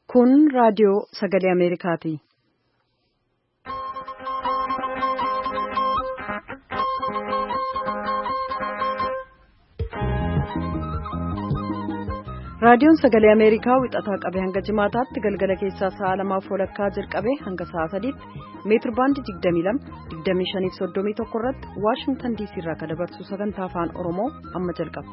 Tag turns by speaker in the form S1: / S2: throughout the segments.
S1: Kun raadiyoo sagalee Ameerikaati. Raadiyoon sagalee Ameerikaa wixataa qabee hanga jimaataatti galgala keessaa sa'a 2:00 jalqabee hanga sa'a 3:00 meetir baandii 22, 25 irratti Waashingtan DC irraa kan dabarsu sagantaa afaan Oromoo amma jalqaba.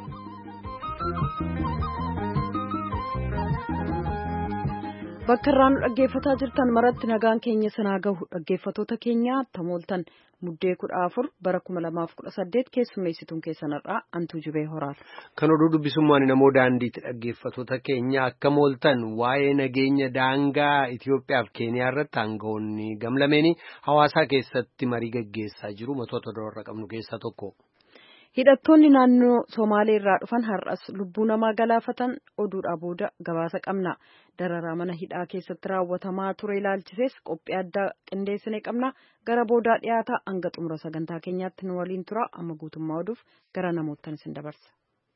S1: Bakka irraa nu dhaggeeffataa jirtan maratti nagaan keenya sanaa gahu dhaggeeffatoota keenya tamooltan muddee 14 bara 2018 keessummeessituun keessanirraa Antuu Jibee Horaati.
S2: Kan oduu dubbisummaan namoo daandiitti dhaggeeffatoota keenya akka mooltan waa'ee nageenya daangaa Itoophiyaa fi Keeniyaa irratti aangawoonni gamlameenii hawaasaa keessatti marii gaggeessaa jiru. Matoota doorra qabnu keessaa tokko.
S1: Hidhattoonni naannoo Somaalee irraa dhufan har'as lubbuu namaa galaafatan oduudhaa booda gabaasa qabna. Dararaa mana hidhaa keessatti raawwatamaa ture ilaalchisees qophii addaa qindeessine qabna. Gara boodaa dhiyaata hanga xumura sagantaa keenyaatti nu waliin tura. Amma guutummaa oduuf gara namoottan isin dabarsa.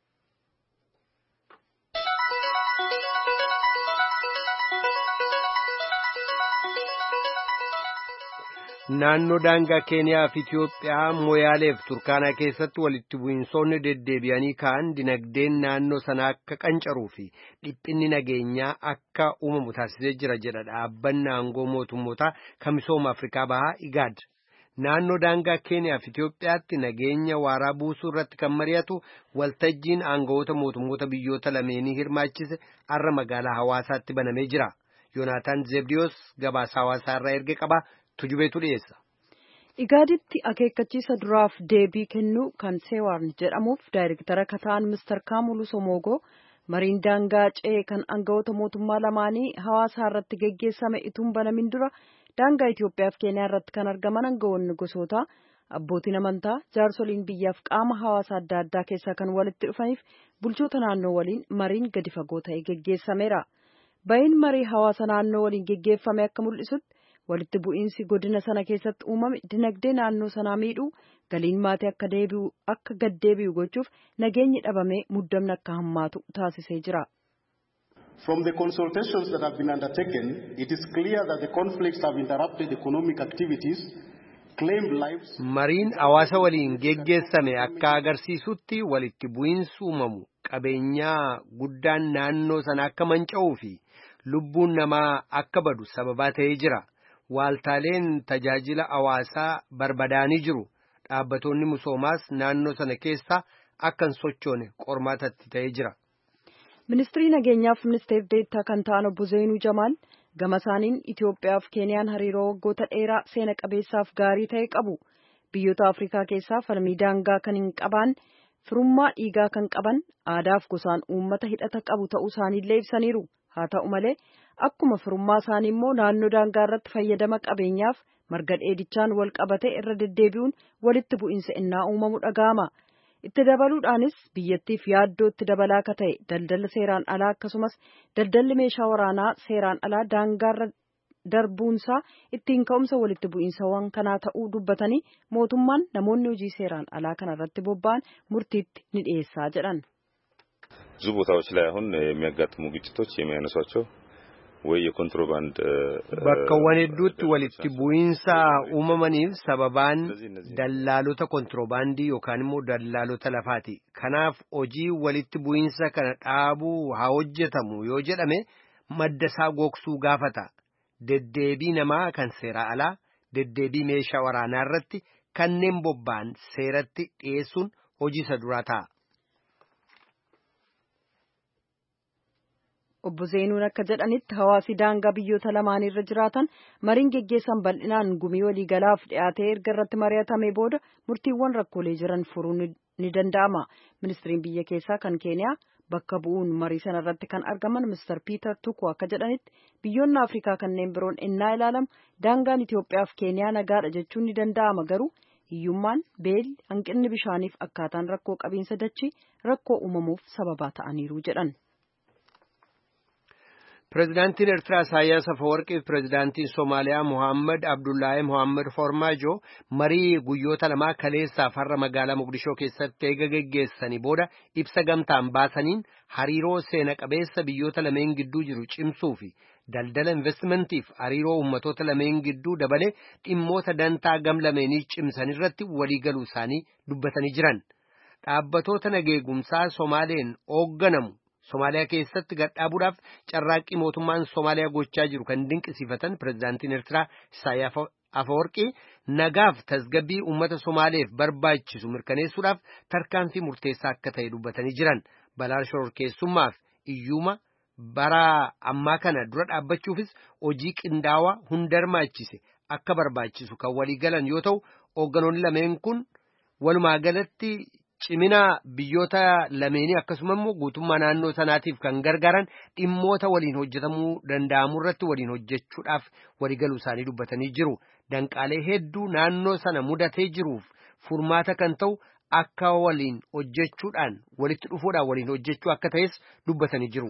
S2: Naannoo daangaa Keeniyaa fi Itoophiyaa Moyaalee fi Turkaanaa keessatti walitti bu'iinsoonni deddeebi'anii ka'an dinagdeen naannoo sanaa akka qancaruu fi dhiphinni nageenyaa akka uumamu taasisee jira jedha dhaabbanni aangoo mootummootaa kan misooma Afrikaa Bahaa IGAD. Naannoo daangaa Keeniyaa fi Itoophiyaatti nageenya waaraa buusuu irratti kan mari'atu waltajjiin aangawoota mootummoota biyyoota lameenii hirmaachise har'a magaalaa Hawaasaatti banamee jira. Yoonaataan Zebdiyoos gabaasa Hawaasaa irraa erge qaba. Tujubeetu dhiyeessa.
S1: IGADitti akeekkachiisa duraaf deebii kennuu kan Seewaarn jedhamuuf daayirektara kataan Mr. Kaamulu Somoogoo mariin daangaa ce'ee kan aangawoota mootummaa lamaanii hawaasaa irratti geggeessame ituun banamin dura daangaa Itoophiyaa fi Keeniyaa irratti kan argaman aangawoonni gosoota abbootiin amantaa jaarsoliin biyyaaf qaama hawaasaa adda addaa keessaa kan walitti dhufaniif bulchoota naannoo waliin mariin gadi fagoo ta'e geggeessameera. Ba'iin marii hawaasa naannoo waliin geggeeffame akka mul'isutti walitti bu'iinsi godina sana keessatti uumame dinagdee naannoo sanaa miidhuu galiin maatii akka gad deebi'u gochuuf nageenyi dhabamee muddamni akka hammaatu taasisee jira.
S3: From the consultations that have been undertaken, it is clear that the conflicts have interrupted economic activities, claimed lives.
S2: Mariin hawaasa waliin geggeessame akka agarsiisutti walitti bu'iinsi uumamu qabeenyaa guddaan naannoo sana akka manca'uu fi lubbuun namaa akka badu sababaa ta'ee jira. Waaltaaleen tajaajila hawaasaa barbadaanii jiru. Dhaabbattoonni misoomaas naannoo sana keessa akka hin sochoone qormaatatti ta'ee jira.
S1: Ministirii nageenyaaf ministeera deettaa kan ta'an obbo Zeenuu Jamaal gama isaaniin Itoophiyaa fi Keeniyaan hariiroo waggoota dheeraa seena qabeessaaf gaarii ta'e qabu. Biyyoota Afrikaa keessaa falmii daangaa kan hin qabne firummaa dhiigaa kan qaban aadaa fi gosaan uummata hidhata qabu ta'uu isaaniillee ibsaniiru. Haa ta'u malee akkuma firummaa isaanii immoo naannoo daangaa irratti fayyadama qabeenyaaf marga dheedichaan wal qabate irra deddeebi'uun walitti bu'iinsa innaa uumamu dhaga'ama. Itti dabaluudhaanis biyyattiif yaaddoo itti dabalaa akka ta'e daldala seeraan alaa akkasumas daldalli meeshaa waraanaa seeraan alaa daangaarra darbuunsaa ittiin ka'umsa walitti bu'iinsawwan kanaa ta'uu dubbatanii mootummaan namoonni hojii seeraan alaa kana irratti bobba'an murtiitti ni dhiyeessaa jedhan.
S4: ብዙ ቦታዎች ላይ አሁን የሚያጋጥሙ ግጭቶች የሚያነሷቸው ወይ የኮንትሮባንድ
S2: bakkawwan hedduutti walitti bu'iinsa uumamaniif sababaan dallaalota kontiroobaandii yookaan immoo dallaalota lafaati. Kanaaf hojii walitti bu'iinsa kana dhaabuu haa hojjetamu yoo jedhame madda isaa gogsuu gaafata. Deddeebii namaa kan seera alaa, deddeebii meeshaa waraanaa irratti kanneen bobba'an seeratti dhiyeessuun hojii isa duraa ta'a.
S1: Obbo Zeenuun akka jedhanitti hawaasi daangaa biyyoota lamaanii irra jiraatan mariin geggeessan bal'inaan gumii waliigalaaf dhiyaatee erga irratti mari'atame booda murtiiwwan rakkoolee jiran furuun ni danda'ama. Ministiriin biyya keessaa kan Keeniyaa bakka bu'uun marii sana irratti kan argaman Mr. Peter Tuku akka jedhanitti biyyoonni Afrikaa kanneen biroon innaa ilaalamu daangaan Itoophiyaa fi Keeniyaa nagaadha jechuun ni danda'ama garuu hiyyummaan beelli hanqinni bishaaniif akkaataan rakkoo qabiinsa dachii rakkoo uumamuuf sababaa ta'aniiru jedhan.
S2: Pireezidaantiin Eertiraa Isaayyaas Afeworqii fi pireezidaantiin Somaaliyaa Mohaammed Abdullaahi Mohaammed Farmaajo marii guyyoota lamaa kaleessaaf har'a magaalaa Mogadishoo keessatti eega geggeessanii booda ibsa gamtaan baasaniin hariiroo seena qabeessa biyyoota lameen gidduu jiru cimsuu fi daldala investimentiif hariiroo ummatoota lameen gidduu dabalee dhimmoota dantaa gam lameenii cimsan irratti waliigaluu isaanii dubbatanii jiran. Dhaabbatoota nageegumsaa Somaaleen hoogganamu Somaaliyaa keessatti gadhaabuudhaaf carraaqqii mootummaan Somaaliyaa gochaa jiru kan dinqisiifatan pireezidaantiin Eertiraa Isaayyaas Afeworqii nagaaf tasgabbii uummata Somaaleef barbaachisu mirkaneessuudhaaf tarkaanfii murteessaa akka ta'e dubbatanii jiran. Balaa shororkeessummaaf iyyuma bara ammaa kana dura dhaabbachuufis hojii qindaawaa hunda hirmaachise akka barbaachisu kan walii galan yoo ta'u, hoogganoonni lameen kun walumaa galatti cimina biyyoota lameenii akkasumas immoo guutummaa naannoo sanaatiif kan gargaaran dhimmoota waliin hojjetamuu danda'amu irratti waliin hojjechuudhaaf waliigaluu isaanii dubbatanii jiru. Danqaalee hedduu naannoo sana mudatee jiruuf furmaata kan ta'u akka waliin hojjechuudhaan walitti dhufuudhaan waliin hojjechuu akka ta'es dubbatanii jiru.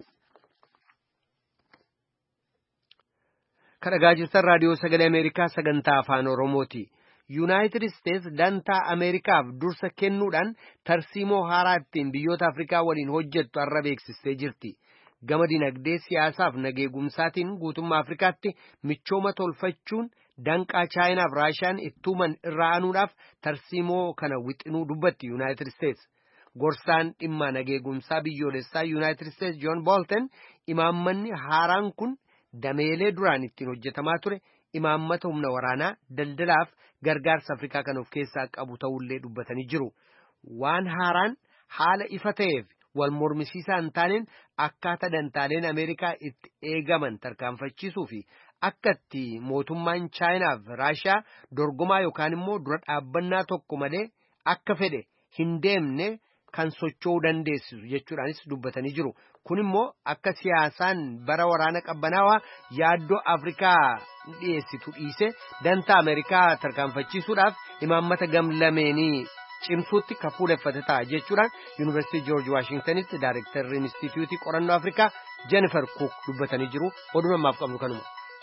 S2: Kan dhagaa jirtan raadiyoo sagalee Ameerikaa sagantaa afaan Oromooti. Yuunaayitid Isteets dantaa Ameerikaaf dursa kennuudhaan tarsiimoo haaraa ittiin biyyoota Afrikaa waliin hojjettu har'a beeksistee jirti. Gama dinagdee siyaasaaf nageegumsaatiin guutummaa Afrikaatti michooma tolfachuun danqaa Chaayinaaf Raashiyaan ittuuman irraa aanuudhaaf tarsiimoo kana wixinuu dubbatti Yuunaayitid Isteets. Gorsaan dhimma nageegumsaa biyyoolessaa Yuunaayitid Isteets John Bolton imaammanni haaraan kun dameelee duraan ittiin hojjetamaa ture imaammata humna waraanaa daldalaaf gargaarsa Afrikaa kan of keessaa qabu ta'ullee dubbatanii jiru. Waan haaraan haala ifa ta'eef wal mormisiisaa hin taaneen akkaataa dantaaleen Ameerikaa itti eegaman tarkaanfachiisuu fi akka itti mootummaan Chaayinaaf Raashiyaa dorgomaa yookaan immoo dura dhaabbannaa tokko malee akka fedhe hin deemne kan socho'uu dandeessisu jechuudhaanis dubbatanii jiru. Kun immoo akka siyaasaan bara waraana qabbanaawaa yaaddoo Afrikaa dhiyeessitu dhiise dantaa Ameerikaa tarkaanfachiisuudhaaf imaammata gam lameenii cimsuutti kan fuuleffate ta'a jechuudhaan Yuunivarsiitii Joorji Waashingtanitti Daayirektarri Inistituutii Qorannoo Afrikaa Jennifer Cook dubbatanii jiru. Oduu namaaf qabnu kanuma.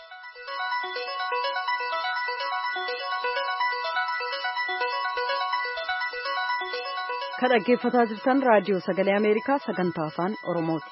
S1: Kan dhaggeeffataa jirtan raadiyoo sagalee Ameerikaa sagantaa afaan Oromooti.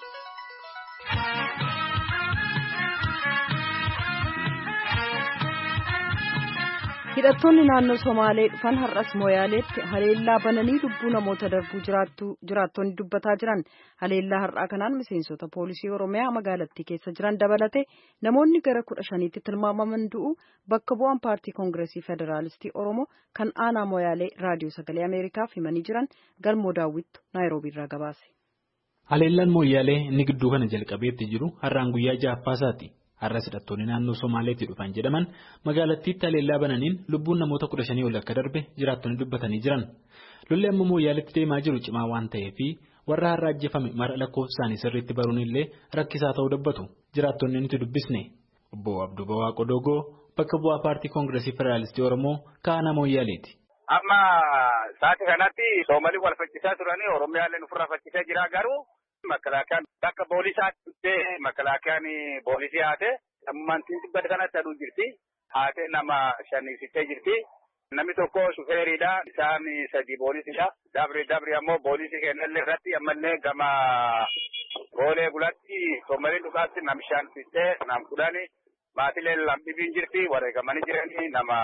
S1: Hidhattoonni naannoo Somaalee dhufan har'as Moyaaleetti haleellaa bananii lubbuu namoota darbuu jiraattonni dubbataa jiran. Haleellaa har'aa kanaan miseensota poolisii Oromiyaa magaalattii keessa jiran dabalate namoonni gara 15tti tilmaamaman du'u bakka bu'aan paartii Koongireesii Federaalistii Oromoo kan aanaa Moyaalee raadiyoo sagalee Ameerikaaf himanii jiran Galmoo Daawwittu Naayiroobiirraa gabaase.
S5: Haleellaan Moyaalee inni gidduu kana jalqabeetti jiru har'aan guyyaa 6ffaati. Har'as hidhattoonni naannoo Somaaleetti dhufan jedhaman magaalattiitti haleellaa bananiin lubbuun namoota 15 ol akka darbe jiraattonni dubbatanii jiran. Lolli amma Moyaaleetti deemaa jiru cimaa waan ta'eef warra har'a ajjeefame mara lakkoofsa isaanii sirriitti baruun illee rakkisaa ta'uu dubbatu. Jiraattonni nuti dubbisne obbo Abduu Bawaa Qodogoo bakka bu'aa paartii Koongireesii Federaalistii Oromoo kaanaa Moyaaleeti.
S6: Amma sa'aatii kanatti Soomaalii wal faccisaa turanii Oromiyaallee ofirraa faccisaa jira garuu. Makalaakaan bakka poolisaatti dhuftee makalaakkaan poolisii haate ammantiin dhibbata kanatti aduu jirti. Haate nama 5 sittee jirti. Namni tokko shufeeriidha. Isaan 3 poolisiidha. Dabri ammoo poolisii kennallee irratti ammallee gama goolee gulatti Soomaliin dhugaatti nam 5 sittee nam 10 maatilee lambibiin jirti. Wareegamanii jiranii nama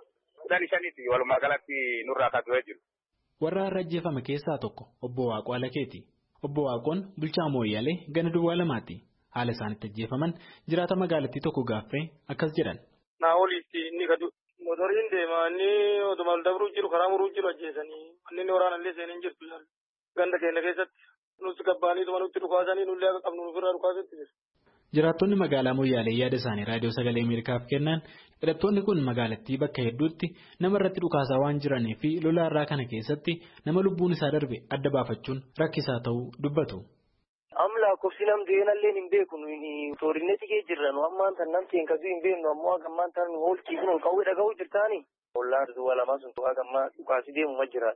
S6: 15 walumaa galatti nurraa katu'ee jiru.
S5: Warra har'a ajjeefame keessaa tokko obbo Waaqoo Alakeeti. Obbo Waaqoon bulchaa Moyaalee gana duwwaa lamaati. Haala isaanitti ajjeefaman jiraata magaalattii tokko gaaffee akkas jedhan.
S7: Naa oliitti inni gadu motoriin deemaa inni otuma dabruu jiru karaa muruu jiru ajjeesanii inni waraanallee seeneen jirtu ganda keenya keessatti nuti gabbaanii nutti dhukaasanii nullee akka qabnu ofirraa dhukaasetti jiru.
S5: Jiraattonni magaalaa Moyaalee yaada isaanii raadiyoo sagalee Ameerikaaf kennan hidhattoonni kun magaalattii bakka hedduutti nama irratti dhukaasaa waan jiranii fi lola irraa kana keessatti nama lubbuun isaa darbe adda baafachuun rakkisaa ta'uu dubbatu.
S7: Amla kofsi nam deenallee hin beeku toorinetti kee jirran ammaan tan namtiin kasuu hin beeknu ammoo gammaan tan hoolchiifnu ol qawwee dhaga'uu jirtaani. Ollaan duwwaa lamaa sun tu'aa gammaa dhukaasii deemu ma jira.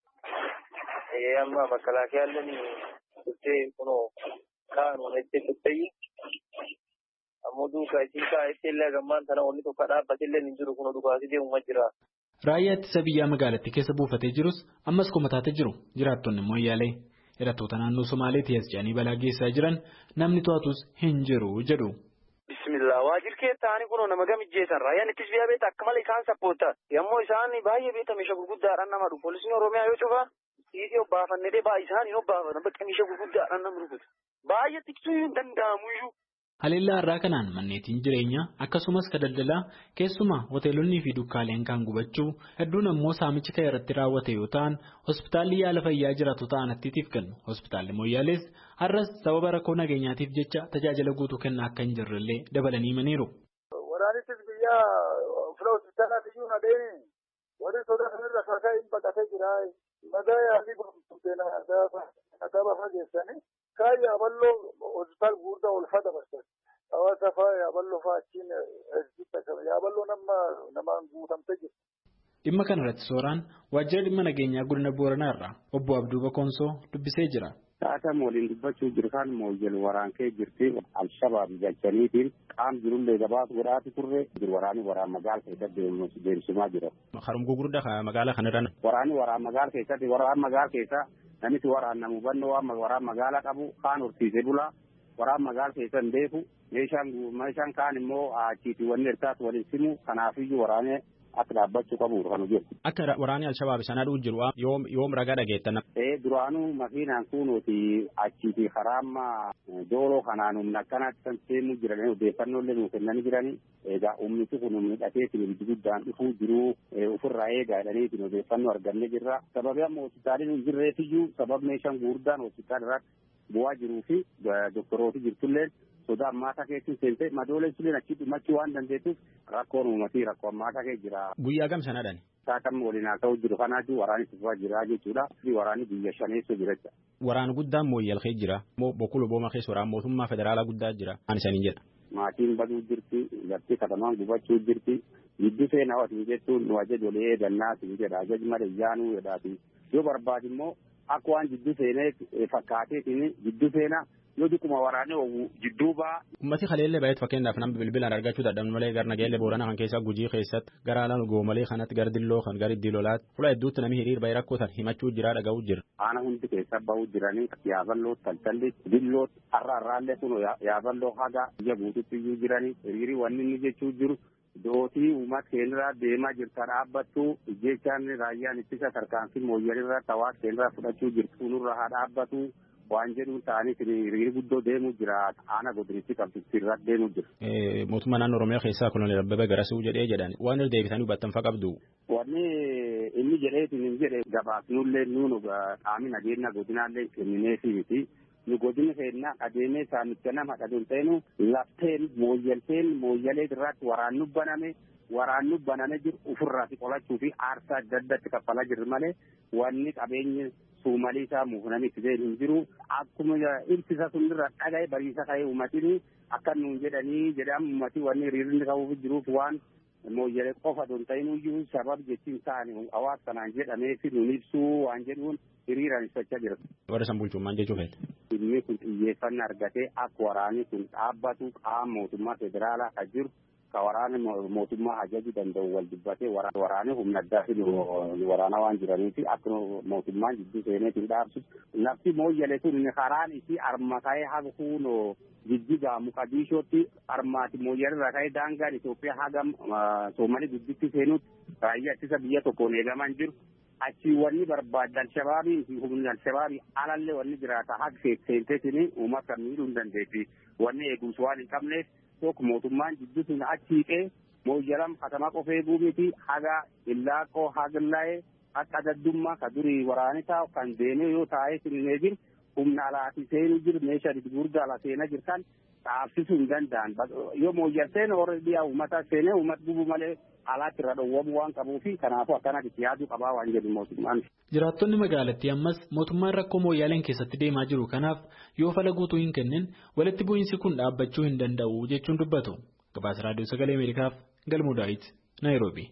S7: Amma makalaakiyaallee dhuftee kunoo kaanu itti dhuftee moduu kaayisaa illee gammaan sana onni tokko dhaabbatillee hin jiru kun dhugaati deemuma jira.
S5: Raayyaa ittisa biyyaa magaalattii keessa buufatee jirus ammas komataatee jiru jiraattonni Moyyaalee hidhattoota naannoo Somaaleetii as jedhanii balaa geessaa jiran namni to'atus hin jiru jedhu.
S7: Bismillah waajirkee ta'anii kun nama gamijjeessan raayyaan ittisa biyyaa beektaa akka malee isaan sappoota yommuu isaan baay'ee beektaa meeshaa gurguddaadhaan nama dhufu poolisiin Oromiyaa yoo cufa dhiisii obbaafannee baay'ee isaanii obbaafatan bakka meeshaa gurguddaadhaan nama rukutu baay'ee tiksuu hin danda'amu iyyuu.
S5: Haleellaa irraa kanaan manneetiin jireenyaa akkasumas ka daldalaa keessumaa hoteelonni fi dukkaaleen kan gubachuu hedduun ammoo saamichi kan irratti raawwate yoo ta'an hospitaalli yaala fayyaa jiraatu ta'anattiitiif kennu hospitaalli Moyyaalees har'as sababa rakkoo nageenyaatiif jecha tajaajila guutuu kennaa akka hin jirrellee dabalanii himaniiru.
S8: Waraanittis biyya fila hospitaalaa iyyuu nadeemi warri sodaa sanarra kasaa hin baqatee jira madaa yaalii gurgurteen bafa geessanii. Kaya aballo hospital gurda ulfa dabarsan hawaasa faa aballo faa achiin aballo nama guutamte jiru.
S5: Dhimma kana irratti sooraan waajjira dhimma nageenyaa godina Booranaa irraa obbo Abduu Bakonsoo dubbisee jira.
S9: Taatama waliin dubbachuu jiru kan Moyyaalee waraankee jirti Al-Shabaab jechaniitiin qaam jirullee gabaas godhaati turre waraanii waraan magaala keessatti deemsimaa jira.
S5: Harum gurguddaa magaala kanarra.
S9: Waraanii waraan magaala keessatti waraan magaala keessa. Namichi waraanna hubannoo waan waraan magaalaa qabu kaan horsiisee bulaa waraan magaalaa keessan beeku meeshaan kaan immoo achiitii wanni ertaas waliin simu kanaafiyyuu waraanee akka dhaabbachuu qabu kan hojjetu.
S5: Akka waraanii Al-Shabaab sana dhuu jiru yoom ragaa dhageettan.
S9: Duraanuu makiinaan kunuuti achiitii karaamma dooloo kanaan humna akkanaatti kan seenu jiranii odeeffannoolee nuuf kennanii jiranii egaa ummiti kun humni dhateetiin ibiddi guddaan dhufuu jiruu ofirraa eegaa jedhaniitiin odeeffannoo argannee jirra. Sababii amma hospitaaliin hin jirreetiyyuu sabab meeshaan gurguddaan hospitaal irratti bu'aa jiruu fi doktorooti jirtullee sodaa ammaataa keessatti seentee madooleen suleen achi dhumachuu waan dandeettuuf rakkoon uummatii rakkoo ammaataa keessa jira.
S5: Guyyaa gam sanadhaan.
S9: Saatam waliin haa ta'u jiru kanaatu waraanni tufaa jira jechuudha. Waraanni biyya shaneessoo jira.
S5: Waraana guddaan Moyyaalee jira. Bokkuu booma keessa waraana mootummaa federaalaa guddaa jira. Ani saniin jedha.
S9: Maatiin baduu jirti. Lafti katamaan gubachuu jirti. Giddu seenaa watiin jettuun nu ajajolee eegannaa siin jedha. Ajaj malee yaanuu jedhaati. Yoo barbaade immoo akka waan giddu seenee fakkaateetiin giddu seenaa. Yoo dukkuma waraanee jidduu baa.
S5: Ummati haleellee baay'eetu fakkeenyaaf nama bilbilaan argachuu dadhabnu malee gara nageellee Booranaa kan keessaa Gujii keessatti gara alaan goomalee kanatti gara Dilloo kan gara Dilolaatti fuula hedduutti namni hiriir baay'ee rakkootan himachuu jira dhaga'uu jira.
S9: Aana hundi keessa bahuu jiranii yaaballoo taltalli Dilloo har'aallee kun yaaballoo haga biyya guututti iyyuu jiranii hiriirii wanni inni jechuu jiru. Dootii uummata keenyarraa deemaa jirta dhaabbattu ijjeechaan raayyaan ittisa tarkaanfii Moyyaalee irraa hawaasa keenyarraa fudhachuu jirtu nurra haa dhaabbatu. Waan jedhuun ta'aniif hiriirri guddoo deemuu jira. Aana godinitti qabsiisti irratti deemuu jira.
S5: Mootummaa naannoo Oromiyaa keessaa Koloneel Abbabee Garasuu jedhee jedhan waan irra deebisanii hubattanfa qabdu.
S9: Wanni inni jedheetiin hin jedhe gabaasnullee nuun qaamni nageenya godinaallee kennineefii miti. Nu godina keenya adeemee saamicha nama dhaduun ta'inu lafteen Moyyaalee irratti waraannu baname jiru ofirraa qolachuu fi aarsaa adda addaatti kaffalaa jirru malee wanni qabeenyi suumalii isaa muufnanii itti hin jiru. Akkuma ibsisa sunirra dhagaye bariisa ka'ee uummatini akka nuun jedhanii jedhamu uummatii wanni hiriirri qabuuf jiruuf waan Moyyaalee qofa don ta'inuyyuu sabab jechiin ta'anii hawaasa kanaan jedhameefi nuun ibsuu waan jedhuun hiriiraan ibsachaa jira.
S5: Warra san bulchummaan jechuu feete.
S9: Inni kun xiyyeeffannaa argatee akka waraanni kun dhaabbatu qaama mootummaa federaalaa kan jiru ka waraana mootummaa ajajuu danda'u wal dubbatee waraanni humna addaa fi waraana waan jiraniifi akka mootummaan jidduu seeneetiin dhaabsu lafti Moyyaalee kun karaan isii arma ka'ee haga kuunoo jijjigaa Muqadishootti armaati Moyyaalee irraa ka'ee daangaan Itoophiyaa haga Soomalii gudditti seenutti raayyaa ittisa biyya tokkoon eegaman jiru. Achi wanni barbaadde Al-Shabaabii fi humni Al-Shabaabii alallee wanni jiraata haga seenteetiin uummata miidhuu hin dandeetti. Wanni eegumsi waan hin qabneef tokko mootummaan jidduu sun achi hiiqee Moyyaalee katamaa qofa eeguu miti haga Illaaqoo haga akka daddummaa ka durii waraanisaa kan deemee yoo taa'ee hin eegin humna alaati seenuu jiru meeshaa gurguddaa ala seenaa jirtan dhaabsisuu hin danda'an. Yoo Moyyaalee seene warra dhiyaa uummata seenee uummata gubuu malee alaatti irra dhowwamuu waan qabuufi kanaafuu akkanatti yaaduu qabaa waan jedhu mootummaan.
S5: Jiraattonni magaalattii ammas mootummaan rakkoo Moyyaaleen keessatti deemaa jiru kanaaf yoo fala guutuu hin kennin walitti bu'iinsi kun dhaabbachuu hin danda'u jechuun dubbatu. Gabaasa Raadiyoo Sagalee Ameerikaaf Galmuu Daawit Naayiroobii.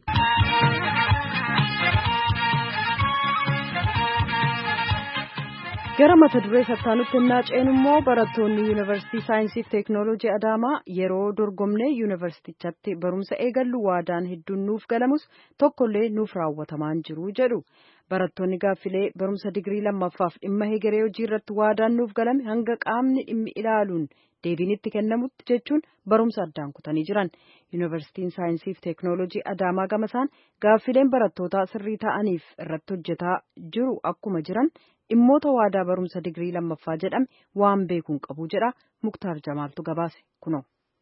S1: gara mata duree sattaanutti naaceen immoo barattoonni yuunivarsiitii saayinsiif teeknooloojii Adaamaa yeroo dorgomnee yuunivarsiitichatti barumsa eegallu waadaan hedduun nuuf galamus tokkollee nuuf raawwatamaan jiru jedhu. Barattoonni gaaffilee barumsa digirii lammaffaaf dhimma hegeree hojii irratti waadaan nuuf galame hanga qaamni dhimmi ilaaluun deebiin itti kennamutti jechuun barumsa addaan kutanii jiran. Yuunivarsiitiin saayinsiif teeknooloojii Adaamaa gamasaan gaaffileen barattootaa sirrii ta'aniif irratti hojjetaa jiru akkuma jiran dhimmoota waadaa barumsa digirii lammaffaa jedhame waan beekuun qabu jedha. Muktaar Jamaaltu gabaase kunoo.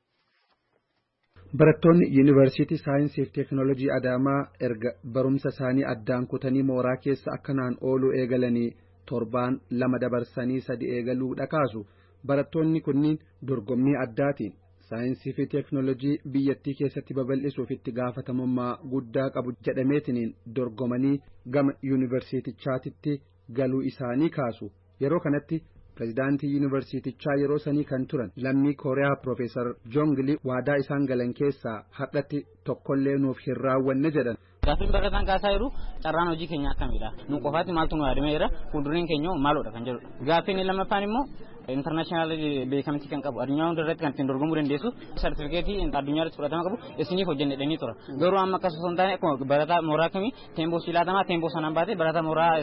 S10: Barattoonni yuunivarsiitii saayinsiif teeknooloojii Adaamaa erga barumsa isaanii addaan kutanii mooraa keessa akkanaan ooluu eegalanii torbaan 2 dabarsanii 3 eegaluu dhakaasu. Barattoonni kunniin dorgommii addaatiin saayinsii fi teeknooloojii biyyattii keessatti babal'isuuf itti gaafatamummaa guddaa qabu jedhameetiniin dorgomanii gama yuunivarsiitichaatitti galuu isaanii kaasu. Yeroo kanatti pirezidaantii yuunivarsiitichaa yeroo sanii kan turan lammii Kooriyaa Piroofeesar Joongilii waadaa isaan galan keessaa har'atti tokkollee nuuf hin raawwanne jedhan.
S11: Gaaffiin barataan kaasaa jiru carraan hojii keenya akkamidha? Nu qofaatti maaltu nu yaadamee jira? Fuuldureen keenya maaloodha kan jedhudha. Gaaffiin lammaffaan immoo international beekamtii kan qabu addunyaa hunda irratti kan ittiin dorgomuu dandeessu sartifikeetii addunyaa irratti fudhatama qabu isiniif hojjenne dhanii tura. Garuu amma akkas osoo hin taane akkuma barataa mooraa kamii teemboo silaatamaa teemboo sanaan baatee barataa mooraa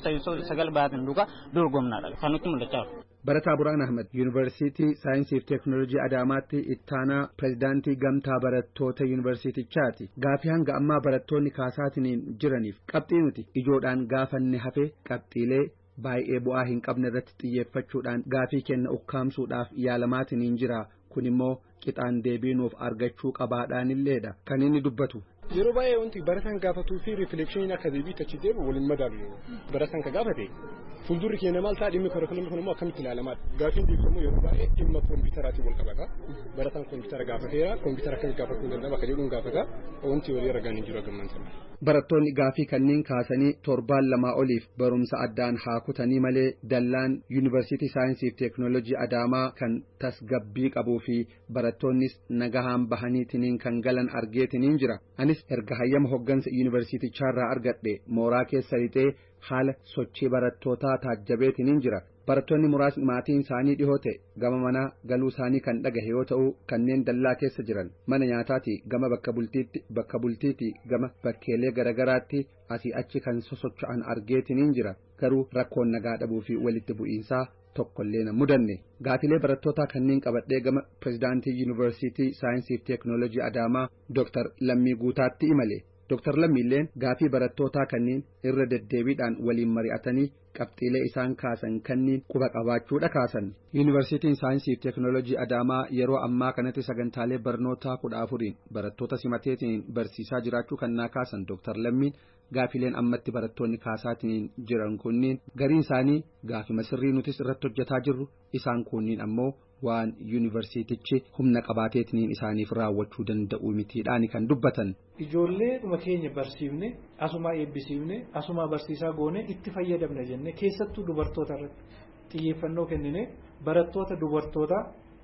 S11: 4 baatan duukaa dorgomnaadha kan nutti mul'achaa jiru.
S10: Barataa Buraan Ahmed yuunivarsiitii saayinsiif teeknooloojii Adaamaatti ittaanaa pirezidaantii gamtaa barattoota yuunivarsiitichaati. Gaaffii hanga ammaa barattoonni kaasaatiin jiraniif qabxii nuti ijoodhaan gaafanne hafe qabxiilee baay'ee bu'aa hin qabne irratti xiyyeeffachuudhaan gaaffii kenna ukkaamsuudhaaf yaalamaatiin jira. Kun immoo qixaan deebii nuuf argachuu qabaadhaanilleedha kan inni dubbatu.
S12: Yeroo baay'ee wanti barataan gaafatuu fi riifleekshiniin akka deebii achi deebi'u waliin madaalu. Barataan ka gaafate fuuldurri keenya maal ta'a dhimmi korokulumni kun immoo akkamitti ilaalamaa gaaffiin deebifamu yeroo baay'ee dhimma kompiitaraatiin wal qabata. Barataan kompiitara gaafateera kompiitara akkamitti gaafachuu danda'ama akka jedhuun gaafata wanti walii ragaan hin jiru gammansan.
S10: Barattoonni gaaffii kanneen kaasanii torbaan 2 oliif barumsa addaan haa kutanii malee dallaan yuunivarsiitii saayinsiif teeknooloojii Adaamaa kan tasgabbii qabuu fi barattoonnis nagahaan bahaniitiin kan galan argeetiin jira. Anis erga hayyama hoggansa yuunivarsiitichaarraa argadhe mooraa keessa lixee haala sochii barattootaa taajjabeetiin jira. Barattoonni muraasni maatiin isaanii dhihoo ta'e gama manaa galuu isaanii kan dhagahe yoo ta'u kanneen dallaa keessa jiran mana nyaataati gama bakka bultiitti gama bakkeelee garagaraatti asii achi kan sosocho'an argeetiin jira. Garuu rakkoon nagaa dhabuu fi walitti bu'iinsaa tokkollee na mudanne. Gaafilee barattootaa kanneen qabadhee gama pirezidaantii yuunivarsiitii saayinsiif teeknooloojii Adaamaa Dr. Lammii Guutaatti imale. Dr. Lammiilleen gaafii barattootaa kanneen irra deddeebiidhaan waliin mari'atanii qabxiilee isaan kaasan kanneen quba qabaachuudha kaasan. Yuunivarsiitiin saayinsiif teeknooloojii Adaamaa yeroo ammaa kanatti sagantaalee barnootaa 14 barattoota simateetiin barsiisaa jiraachuu kan naa kaasan Dr. Lammiin gaafileen ammatti barattoonni kaasaatiin jiran kunniin gariin isaanii gaafima sirrii nutis irratti hojjetaa jirru isaan kunniin ammoo waan yuunivarsiitichi humna qabaateetiin isaaniif raawwachuu danda'u mitiidhaan kan dubbatan.
S13: Ijoollee dhuma keenya barsiifne asuma eebbisiifne asuma barsiisaa goone itti fayyadamna jenne keessattuu dubartoota irratti xiyyeeffannoo kennine barattoota dubartoota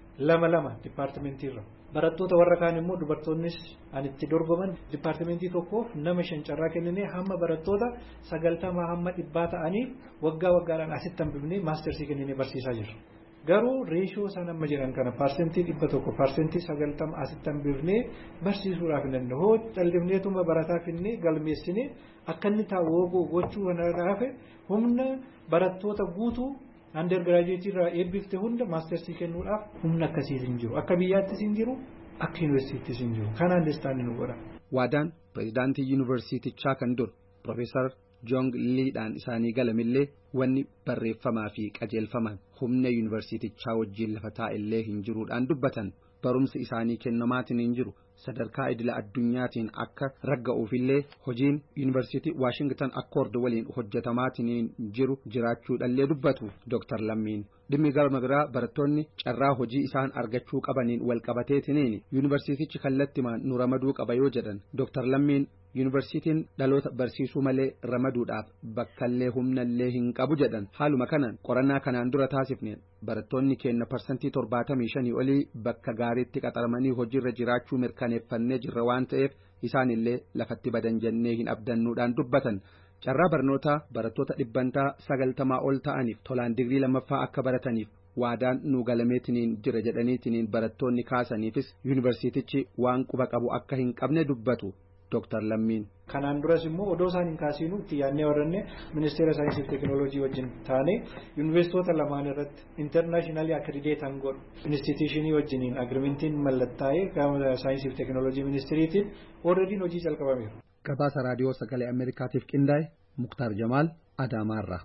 S13: 2 dipaartimentiirra. Barattoota warra kaan immoo dubartoonnis anitti dorgoman dipaartimentii tokkoof nama 5 carraa kennine hamma barattoota 90 hamma 100 ta'anii waggaadhaan asitti hambifnee maastersii kennine barsiisaa jirra. Garuu reeshoo isaan amma jiran kana parsentii 100 parsentii 90 asitti hambifnee barsiisuudhaaf hin danda'u. Hoo callifneetuma barataa finnee galmeessine akka inni taa'u gochuu kanarraa hafe humna barattoota guutuu undergraduate irraa eebbifte hunda maastersii kennuudhaaf humna akkasiis hin jiru. Akka biyyaattis hin jiru akka yuunivarsiitiis hin jiru. Kana understanding nu godha.
S10: Waadaan pirezidaantii yuunivarsiitichaa kan dur Piroofeesar Joong Liidhaan isaanii galamillee wanni barreeffamaa fi qajeelfaman humna yuunivarsiitichaa wajjin lafa taa'ellee hin jiruudhaan dubbatan. Barumsi isaanii kennamaatiin hin jiru. Sadarkaa idila addunyaatiin akka ragga'uufillee hojiin yuunivarsiitii Waashingtan Akkoord waliin hojjetamaatiin jiru jiraachuudhallee dubbatu Dr. Lammiin. Dhimmi gara biraa barattoonni carraa hojii isaan argachuu qabaniin wal qabateetiin yuunivarsiitichi kallattimaan nu ramaduu qaba yoo jedhan Dr. Lammiin yuunivarsiitiin dhaloota barsiisuu malee ramaduudhaaf bakkallee humnallee hin qabu jedhan. Haaluma kanaan qorannaa kanaan dura taasifneen barattoonni keenya parsantii 75 olii bakka gaariitti qaxaramanii hojiirra jiraachuu mirkaneeffannee jirra waan ta'eef isaanillee lafatti badan jennee hin abdannuudhaan dubbatan. carraa barnootaa barattoota dhibbantaa 90 ol ta'aniif tolaan digrii lammaffaa akka barataniif waadaan nu galameetiniin jira jedhaniitiniin barattoonni kaasaniifis yuunivarsiitichi waan quba qabu akka hin qabne dubbatu Dr. Lammiin.
S13: Kanaan duras immoo odoo isaan hin kaasiinu itti yaadnee warranne ministeera saayinsii fi teekinooloojii wajjin taane yuunivarsiitota lamaan irratti intarnaashinaali akkrediteetan godhu instituushinii wajjiniin agrimentiin mallattaa'ee gama saayinsii fi teekinooloojii ministeeriitiin oolrediin hojii jalqabameera.
S10: Gabaasa raadiyoo sagalee Ameerikaatiif qindaa'e Muktaar Jamaal Adaamaarraa.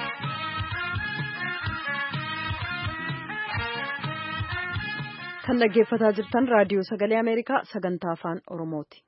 S1: Kan dhaggeeffataa jirtan raadiyoo sagalee Ameerikaa sagantaa afaan Oromooti.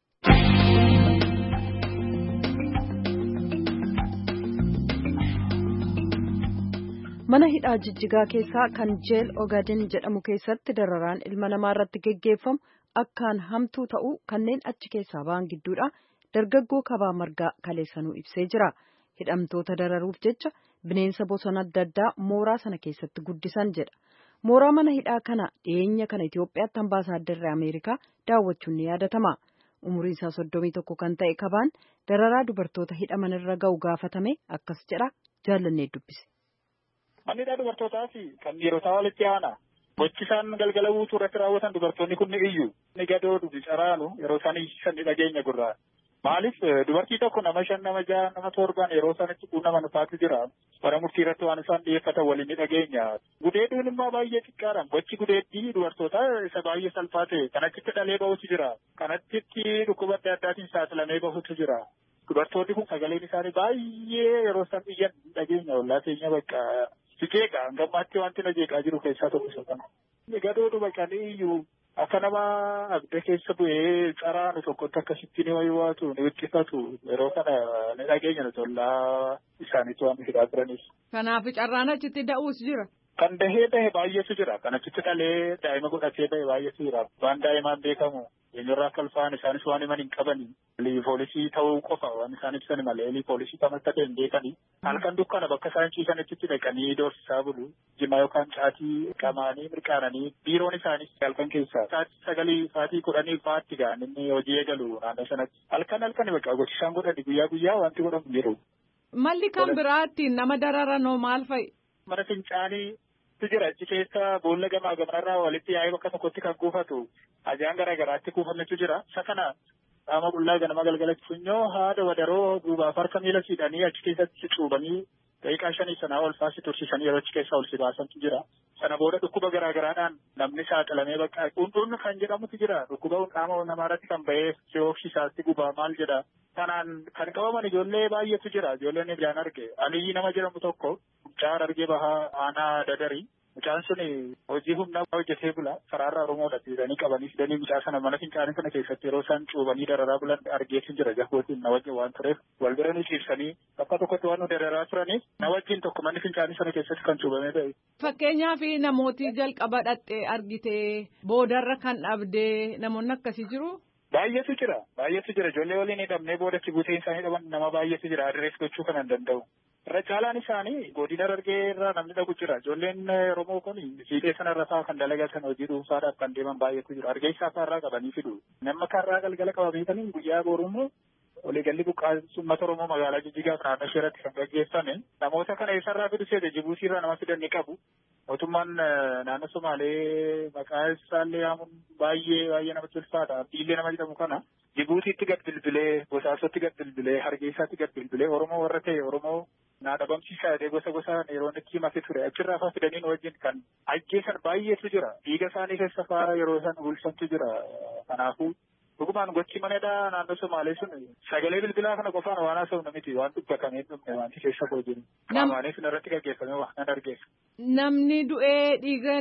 S1: Mana hidhaa Jijjigaa keessaa kan Jeel Ogaden jedhamu keessatti dararaan ilma namaa irratti geggeeffamu akkaan hamtuu ta'uu kanneen achi keessaa ba'an gidduudha dargaggoo Kabaa Margaa kaleessanuu ibsee jira. Hidhamtoota dararuuf jecha bineensa bosona adda addaa mooraa sana keessatti guddisan jedha. Mooraa mana hidhaa kana dhiyeenya kana Itoophiyaatti ambaasaadarri Ameerikaa daawwachuun ni yaadatama. Umuriin isaa 31 kan ta'e Kabaan dararaa dubartoota hidhaman irra ga'u gaafatame akkas jedha jaallannee dubbise.
S14: Manni hidhaa dubartootaa fi kan dhiirotaa walitti aana. Gochi isaan galgala guutuu irratti raawwatan dubartoonni kun ni iyyu. Ni gadoo caraanu yeroo isaan iyyisan ni dhageenya gurraa. Maaliif dubartii tokko nama 5 nama 6 nama 7 yeroo isaanitti quunnaman faatu jira. Bara murtii irratti waan isaan dhiyeeffatan waliin ni dhageenya. Gudeeduun immoo baay'ee xiqqaadha. Gochi gudeeddii dubartootaa isa baay'ee salphaa ta'e. Kanatti dhalee bahutu jira. Kanatti dhukkuba adda addaatiin saaxilamee bahutu jira. Dubartoonni kun sagaleen isaanii baay'ee yeroo isaan iyyan dhageenya ollaa keenya bakka Sijeeqa gammaatti wanti na jeeqaa jiru keessaa tokko isa kana. Gadoodhu baqanii iyyuu akka nama abda keessa bu'ee caraanu tokkotti akkasitti ni wayiwaatu ni wiqqifatu yeroo kana ni dhageenya nuti ollaa isaaniitu waan hidhaa turanis.
S15: Kanaaf carraan achitti da'uus jira.
S14: Kan bahee baay'eetu jira. Kan achitti dhalee daa'ima godhatee bahe baay'eetu jira. Waan daa'imaan beekamu eenyurraa akka ulfaan isaanis waan himan hin qabani. Poolisii ta'uu qofa waan isaan ibsan malee poolisii kamatti akka hin beekani. Halkan dukkana bakka isaan ciisanitti dhaqanii doorsisaa bulu. Jimaa yookaan caatii qamaanii mirqaananii biiroon isaanii halkan keessaa sa'aatii 10 fa'aatti ga'an inni hojii eegalu naannoo sanatti. Halkan bakka gochisaan godhani guyyaa wanti godhamu jiru.
S15: Malli kan biraatti nama dararanoo maal fa'i?
S14: Mana fincaanii jira achi keessa boolla gamaa gamanarraa walitti yaa'ee bakka tokkotti kan kuufatu ajaan garaagaraatti kuufametu jira. Isa kana qaama qullaa ganama galgalatti funyoo haada wadaroo duubaaf harka miila siidhanii achi keessatti cuubanii daqiiqaa 5 sanaa ol faasi tursiisanii yeroo achi keessaa ol si baasantu jira. Sana booda dhukkuba garaagaraadhaan namni saaxilamee bakka qunxurni kan jedhamutu jira. Dhukkuba qaama namaarratti kan bahee si'oofsisaatti gubaa maal jedha. Kanaan kan qabaman ijoollee baay'eetu jira. Ijoolleen ijaan arge. Aliyyi nama jedhamu tokko mucaan argee bahaa aanaa dadarii. Mucaan sun hojii humnaa hojjetee bula. Karaarraa Oromoodha jedhanii qabanii fidanii mucaa sana mana fincaanii sana keessatti yeroo isaan cuubanii dararaa bulan argeetu jira. Jahootiin na wajjin waan tureef wal bira nu ciibsanii bakka tokkotti waan nu dararaa turaniif na wajjin tokko manni fincaanii sana keessatti kan cuubamee ta'e.
S15: Fakkeenyaaf namooti jalqaba dhaqxee argitee boodarra kan dhabdee namoonni akkasii jiru.
S14: Baay'eetu jira. Ijoollee waliin hidhamnee boodatti buteen isaanii dhaban nama baay'eetu jira. Adrees gochuu kan hin danda'u. Irra caalaan isaanii godina Harargee irraa namni dhaqu jira. Ijoolleen Oromoo kun fiixee sanarra fa'aa kan dalagatan hojii dhuunfaadhaaf kan deeman baay'eetu jira. Hargeysaa fa'arraa qabanii fidu. Nama karraa galgala qabameetanii guyyaa boruummoo waliigalli buqqaa'insa uummata Oromoo magaalaa Jijjigaa fi naannoo isheerratti kan gaggeeffame. Namoota kana eessarraa fidu seete Jibuutiirraa nama fidan ni qabu. Mootummaan naannoo Somaalee maqaa isaallee yaamuun baay'ee namatti ulfaata. Abdiillee nama jedhamu kana Jibuutiitti gad bilbilee, Bosaasotti gad bilbilee, Hargeysaatti gad bilbilee Oromoo warra ta'e Oromoo naa dhabamsiisaa jedhee gosa gosaan yeroo itti himate ture. Achirraa fa'aa fidaniin wajjin kan ajjeesan baay'eetu jira. Dhiiga isaanii keessa fa'aa yeroo isaan bulchantu jira. Kanaafuu dhugumaan gochi manadhaa naannoo Somaalee sun sagalee bilbilaa kana qofaan waan haasa'u miti waan dubbatamee dhumne wanti keessa koo jiru. Qaamaanis irratti gaggeeffame waan nan argeessa.
S15: Namni du'ee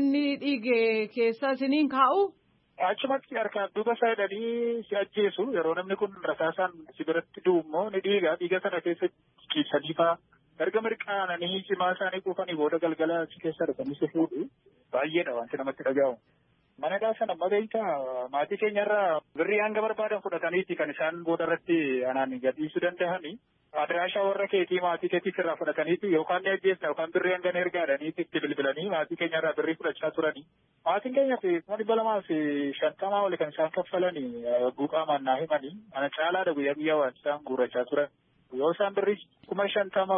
S15: dhiige keessa isiniin kaa'u?
S14: Achumatti harkaan duuba isaa hidhanii si ajjeesu yeroo namni kun rasaasaan si biratti du'ummoo ni dhiiga sana keessa ciibsanii fa'aa erga mirqaananii cimaa isaanii quufanii booda galgala achi keessa dhufanii si fuudhu baay'eedha wanti namatti dhaga'u. Manadhaa sana amma beektaa maatii keenyarraa birrii hanga barbaadan fudhataniiti kan isaan booda irratti anaan gadhiisuu danda'anii. Adiraashaa warra keetii maatii keetiif irraa fudhataniiti yookaan ni ajjeesna yookaan birrii hanga ergaadhaniiti itti bilbilanii maatii keenyarraa birrii fudhachaa turanii. Maatiin keenya fi 250 oli kan isaan kaffalanii buqaamaan naa himanii ana caalaadha guyyaa waan isaan guurrachaa turan. yoo isaan birrii 50,000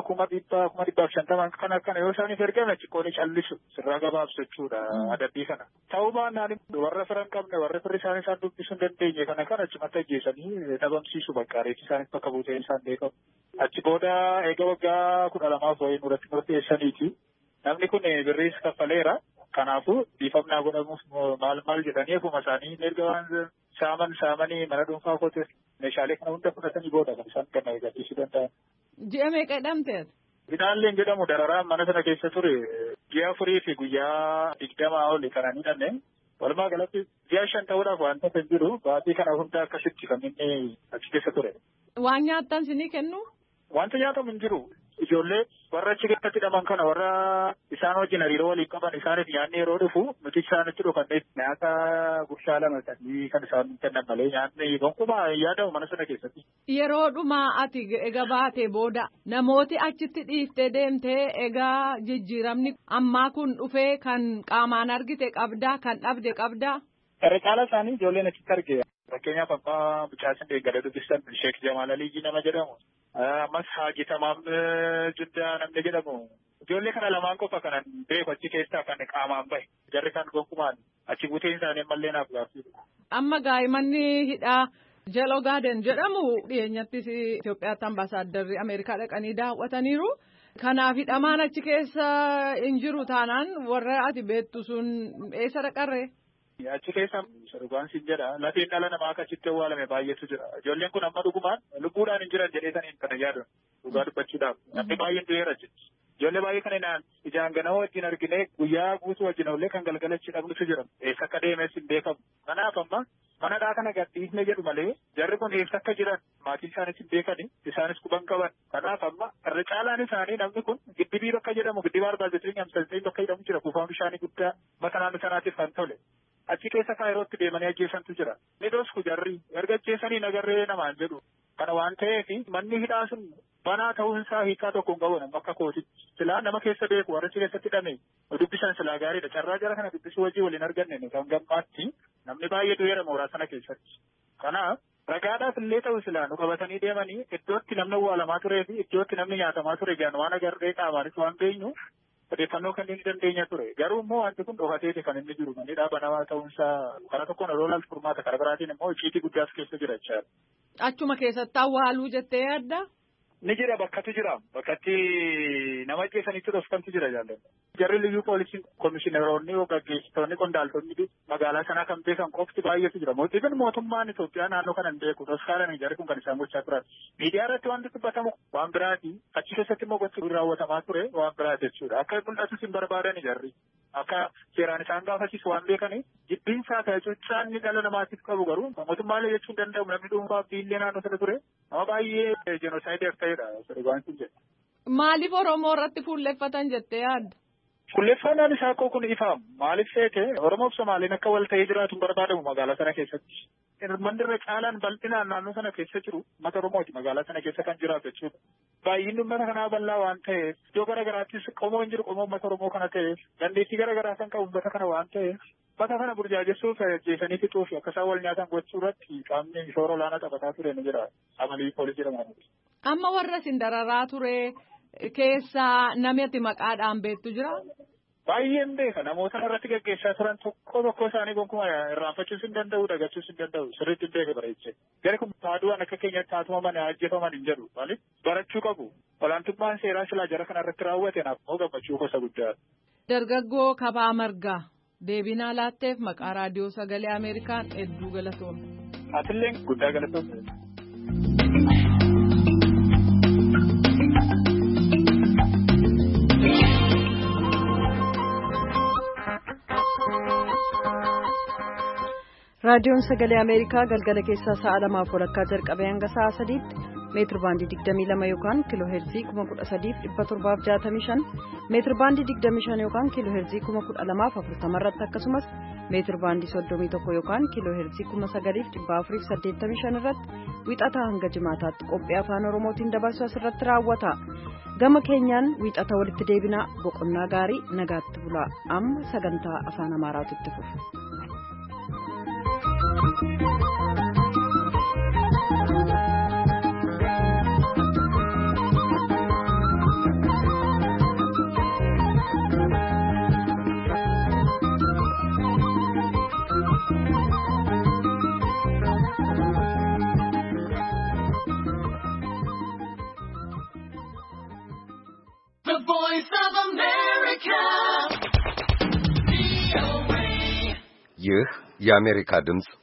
S14: 1,150 kana yoo isaaniif ergame achi qoodee callisu sirraa gabaabsu jechuudha adabbii kana. Ta'uu baannaan warra fira hin qabne warra firri isaanii isaan dubbisuu hin dandeenye kana achumatti ajjeesanii dhabamsiisu bakka reechi isaaniif bakka buutee isaan beekamu. Achi booda eega waggaa 12 wayii nurratti murteessaniiti. Namni kun birriis kaffaleera. Kanaafuu dhiifamnaa godhamuuf maal jedhanii ofuma isaanii erga waan saamanii mana dhuunfaa koote meeshaalee kana hunda fudhatanii booda kan isaan kenna eeggachiisuu danda'an.
S15: Ji'a meeqa hidhamteet?
S14: Hidhaalleen jedhamu dararaan mana sana keessa ture ji'a 4 fi guyyaa 20 oli kanan hidhanne. Walumaa galatti ji'a 5 ta'uudhaaf wanta hin jiru baatii kana hunda akkasitti kan inni achi keessa ture.
S15: Waan nyaattan sinii kennu?
S14: Wanta nyaatamu hin jiru. Ijoollee warra achi keessatti hidhaman kana warra isaan wajjin hariiroo waliin qaban isaaniif nyaanni yeroo dhufu nuti isaanitti dhufannee nyaata gurshaa lama ta'anii kan isaan kennan malee nyaanni gonkumaa yaadamu mana sana keessatti.
S15: Yeroo dhumaa ati egaa baatee booda namooti achitti dhiiftee deemtee egaa jijjiiramni ammaa kun dhufee kan qaamaan argite qabdaa kan dhabde qabdaa.
S14: Irra caala isaanii ijoolleen achitti arge. Fakkeenyaaf abbaa mucaasin deeggada dubbistan Sheek Jamaal Alii nama jedhamu. Ammas Haaji Tamaam Juddaa namni jedhamu. Ijoollee kana lamaan qofa kanan beeku achi keessaa kan qaamaan bahe. Jarri kan gonkumaan achi buuteen isaanii mallee naaf gaaffiidha.
S15: Amma gaa'immanni hidhaa Jaloo Gaaden jedhamu dhiyeenyattis Itoophiyaatti ambaasaaddarri Ameerikaa dhaqanii daawwataniiru. Kanaaf hidhamaan achi keessa hin jiru taanaan warra ati beektu sun eessa dhaqarree?
S14: Achi keessa dhugaan siin jedha lafeen dhala namaa akka achitti awwaalame baay'eetu jira. Ijoolleen kun amma dhugumaan lubbuudhaan hin jiran jedheetaniin kana yaadu dhugaa dubbachuudhaaf namni baay'een du'eera jechuudha. Ijoollee baay'ee kana ijaan ganama wajjin argine guyyaa guutuu wajjin ollee kan galgalachi dhabnutu jira. Eessa akka deemes hin beekamu. Kanaaf amma manadhaa kana gadhiisne jedhu malee jarri kun eessa akka jiran maatiin isaanis hin beekani isaanis quban qaban. Kanaaf amma irra caalaan isaanii namni kun giddibii bakka jedhamu giddibaa arbaazetiin amsaltee bakka jedhamu jira kuufaan bishaanii guddaa mata naannoo sanaatiif kan tole. Achi keessa kaayirootti deemanii ajjeesantu jira. Nidoos kujarri erga ajjeesanii nagarree namaan jedhu. Kana waan ta'eef manni hidhaa sun banaa ta'uun isaa hiikaa tokko hin qabu nama akka kootitti. Silaa nama keessa beeku warra achi keessatti hidhame dubbisan silaa gaariidha. Carraa jara kana dubbisuu wajjin waliin arganne kan gammaatti namni baay'ee du'eera mooraa sana keessatti. Kanaaf ragaadhaaf illee ta'u silaa nu qabatanii deemanii iddootti namni awwaalamaa turee fi iddootti namni nyaatamaa ture gaan waan agarree qaamaanis waan beenyu. Odeeffannoo kan inni dandeenya ture. Garuu immoo wanti kun dhokateeti kan inni jiru. Manni dhaabanamaa ta'uunsaa karaa tokkoon ololaal furmaata karaa biraatiin immoo icciitii guddaas keessa jira jechaadha.
S15: Achuma keessatti awwaaluu jettee yaadda?
S14: Ni jira bakkatu jira. Bakkatti nama ajjeesanitti dhofkantu jira jaalladha. Jarri liyyuu poolisiin komishineroonni gaggeessitoonni qondaaltonni magaalaa sanaa kan beekan qofti baay'eetu jira. Mootiin mootummaan Itoophiyaa naannoo kana hin beeku. Toskaalan jarri kun kan isaan gochaa turan. Miidiyaa irratti wanti dubbatamu waan biraati. Achi keessatti immoo gochi raawwatamaa ture waan biraati jechuudha. Akka mul'atus hin barbaadan jarri. Akka seeraan isaan gaafachiisu waan beekanii jibbiinsaa ta'e cuuccaanni dhala namaatiif qabu garuu mootummaalee jechuun danda'amu namni dhuunfaa biillee naannoo sana ture nama baay'ee jenoosaayidii ta'edha sirbaansi jedha.
S15: Maaliif Oromoo irratti fuulleffatan jettee yaadda?
S14: Fuulleffannaan isaa kun ifaam maaliif seete Oromoof Somaaliin akka wal ta'ee jiraatu barbaadamu magaalaa sana keessatti. Manni irra caalaan bal'inaan naannoo sana keessa jiru mata Oromooti magaalaa sana keessa kan jiraatu jechuudha. Baay'inni uummata kanaa bal'aa waan ta'eef iddoo garaagaraattis qomoo hin jiru qomoo uummata Oromoo kana ta'eef dandeettii garaagaraa kan qabu uummata kana waan ta'eef uummata kana burjaajessuuf ajjeesanii fixuuf akka isaan wal nyaatan gochuu irratti qaamni shoora olaanaa taphataa ture ni jira. Amalii poolisii jedhama.
S15: Amma warra isin dararaa ture keessaa namatti maqaadhaan beektu jira?
S14: Baay'een beeka namoota irratti gaggeessaa turan tokko isaanii gonkumaa irraanfachuus hin danda'u dagachuus hin danda'u sirriitti beeka bareechee. Gari kun taaduwaan akka keenyatti haatumaman ajjeefaman hin jedhu maaliif barachuu qabu. Olaantummaan seeraa silaa jara kana irratti raawwate naaf immoo gammachuu gosa guddaadha.
S15: Dargaggoo Kabaa Margaa deebinaa laatteef maqaa raadiyoo sagalee Ameerikaan hedduu galatoomne.
S14: Aatillee guddaa galatoomne.
S1: raadiyoon sagalee ameerikaa galgala keessaa sa'a 2:00 jalqabee hanga sa'a 3tti meetir baandii 22 yookaan kiiloo heerzii 13,765 meetir baandii 25 yookaan kiiloo heerzii 12,040 irratti akkasumas meetir baandii 31 yookaan kiiloo heerzii 9,485 irratti wiixataa hanga jimaataatti qophii afaan oromootiin dabarsu asirratti raawwata. Gama keenyaan wiixata walitti deebinaa boqonnaa gaarii nagaatti bulaa amma sagantaa afaan amaaraatu itti fufa.
S16: የአሜሪካ ድምፅ